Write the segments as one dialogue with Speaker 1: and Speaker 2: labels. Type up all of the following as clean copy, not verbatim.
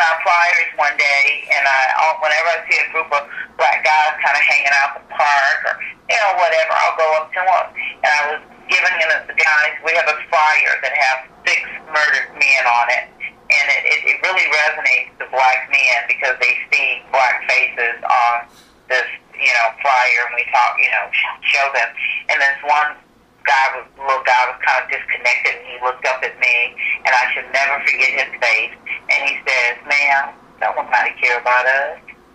Speaker 1: our flyers one day, and whenever I see a group of black guys kind of hanging out in the park or, whatever, I'll go up to them. And I was giving the guys, we have a flyer that has 6 murdered men on it. And it really resonates to black men because they see black faces on this, flyer, and we talk, show them. And this one little guy was kind of disconnected, and he looked up at me, and I should never forget his face. And he says, "Ma'am, don't nobody care about us."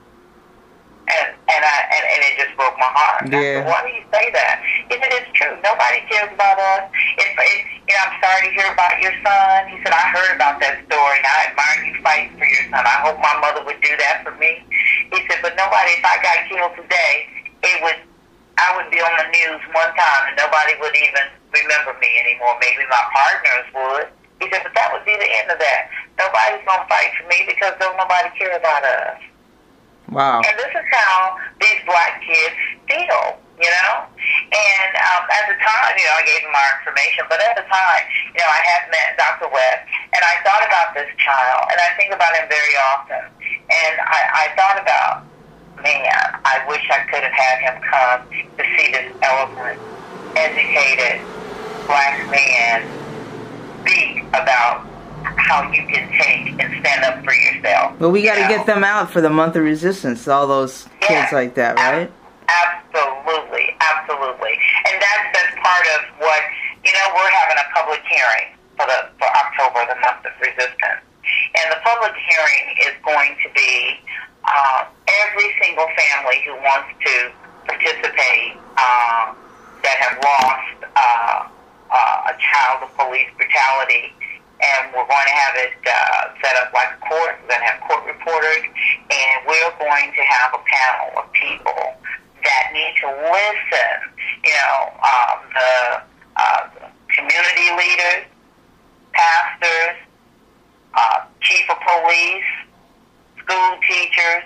Speaker 1: And it just broke my heart.
Speaker 2: Yeah.
Speaker 1: I said, "Why do you say that?" He said, "It's true. Nobody cares about us. I'm sorry to hear about your son." He said, "I heard about that story, and I admire you fighting for your son. I hope my mother would do that for me." He said, "But nobody, if I got killed today, I would be on the news one time, and nobody would even remember me anymore. Maybe my partners would." He said, "But that would be the end of that. Nobody's going to fight for me because don't nobody care about us."
Speaker 2: Wow.
Speaker 1: And this is how these black kids feel, And at the time, I gave them our information, but at the time, I had met Dr. West, and I thought about this child, and I think about him very often. And I thought about, man, I wish I could have had him come to see this eloquent, educated black man speak about how you can take and stand up for yourself.
Speaker 2: But we got to get them out for the month of resistance, all those kids like that, right?
Speaker 1: Absolutely. And that's part of what, we're having a public hearing for October, the month of resistance. And the public hearing is going to be every single family who wants to participate that have lost a child of police brutality. And we're going to have it set up like a court. We're going to have court reporters, and we're going to have a panel of people that need to listen. The community leaders, pastors, chief of police, school teachers,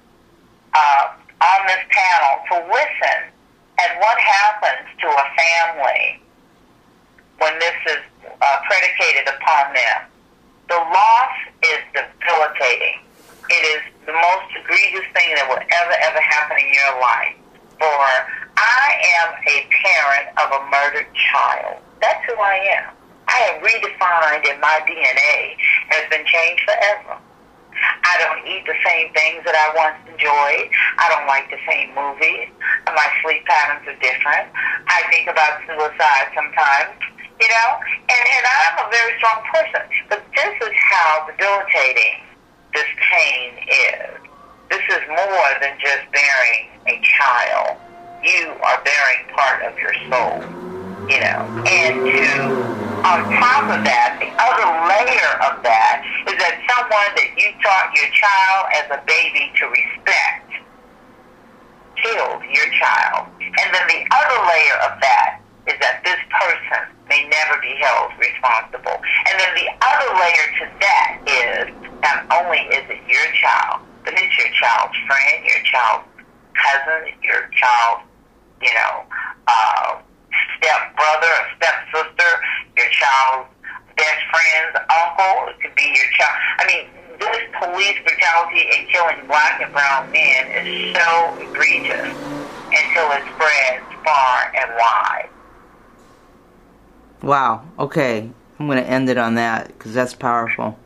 Speaker 1: on this panel to listen at what happens to a family when this is predicated upon them. The loss is debilitating. It is the most egregious thing that will ever happen in your life. For I am a parent of a murdered child. That's who I am. I am redefined, and my DNA has been changed forever. I don't eat the same things that I once enjoyed. I don't like the same movies. My sleep patterns are different. I think about suicide sometimes. And I'm a very strong person. But this is how debilitating this pain is. This is more than just bearing a child. You are bearing part of your soul, And on top of that, the other layer of that is that someone that you taught your child as a baby to respect killed your child. And then the other layer of that is that this person may never be held responsible. And then the other layer to that is not only is it your child, but it's your child's friend, your child's cousin, your child's, step-brother or step-sister, your child's best friend's uncle. It could be your child. I mean, this police brutality and killing black and brown men is so egregious until it spreads far and wide.
Speaker 2: Wow. Okay. I'm going to end it on that because that's powerful.